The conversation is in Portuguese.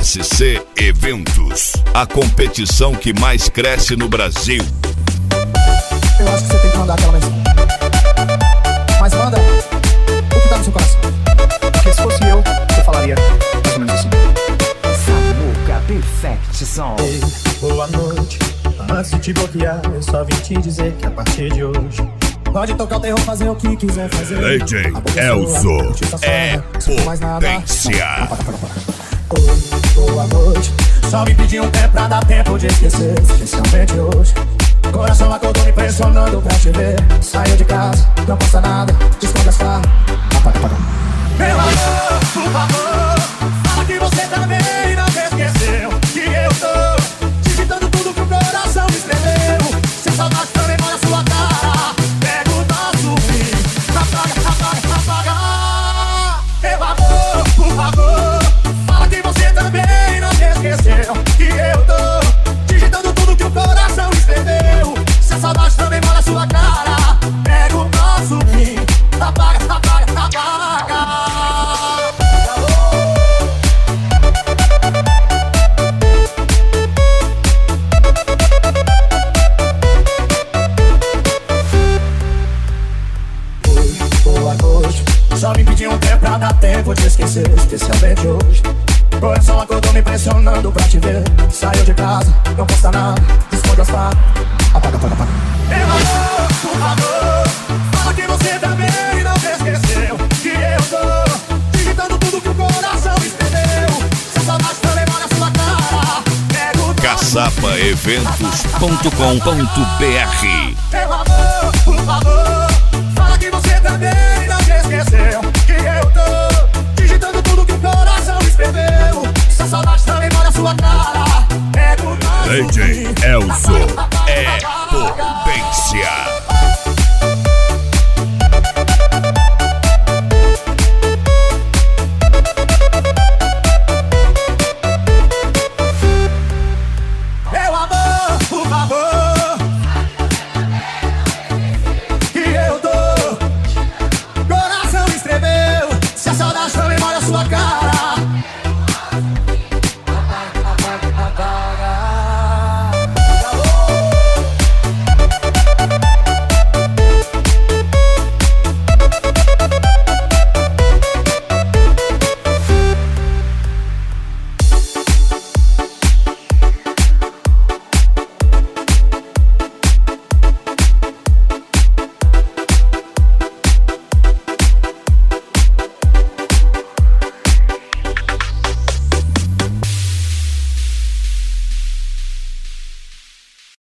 SC Eventos, a competição que mais cresce no Brasil. Eu acho que você tem que mandar aquela mensagem. Mas manda o que tá no seu coração. Porque se fosse eu falaria mais ou menos assim. Samuca Perfect Song. Ei, boa noite. Antes de te bloquear, eu só vim te dizer que a partir de hoje pode tocar o terror, fazer o que quiser fazer. DJ Elzo é potência. Oi, boa noite. Só me pedi um tempo pra dar tempo de esquecer, especialmente hoje. Coração acordou me pressionando pra te ver. Saiu de casa, não passa nada, esconde as farras. Apaga. Meu amor, por favor, fala que você também não me esqueceu. Que eu tô digitando tudo que o coração me escreveu. Se a saudade também molha sua cara, pega o nosso fim. Apaga. Meu amor, por favor, fala que você também não me esqueceu. Que eu tô digitando tudo que o coração escreveu. Se a saudade também molha sua cara, pega o nosso fim. Apaga. Boa noite. Só me pedi um tempo pra dar tempo de esquecer, especialmente hoje. Coração acordou me pressionando pra te ver. Saiu de casa, não custa nada, esconde as farras. Apaga. Meu amor, por favor, fala que você também não me esqueceu. Que eu tô digitando tudo que o coração escreveu. Se a saudade também molha sua cara, pega o caçapaeventos.com.br. meu amor, por favor, fala que você também não me esqueceu. Que eu tô digitando tudo que o coração escreveu. Se a saudade também molha sua cara, pega o nosso DJ Elzo é potência.